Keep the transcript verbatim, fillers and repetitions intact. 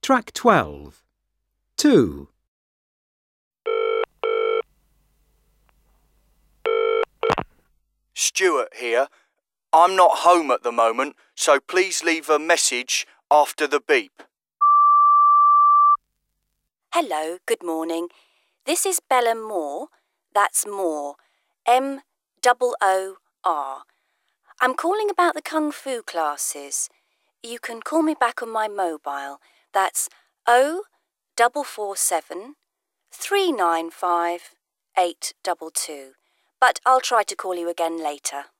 Track twelve. two. Stuart here. I'm not home at the moment, so please leave a message after the beep. Hello, good morning. This is Bella Moore. That's Moore. M O O R. I'm calling about the Kung Fu classes. You can call me back on my mobile. That's oh four four seven, three nine five, eight two two. But I'll try to call you again later.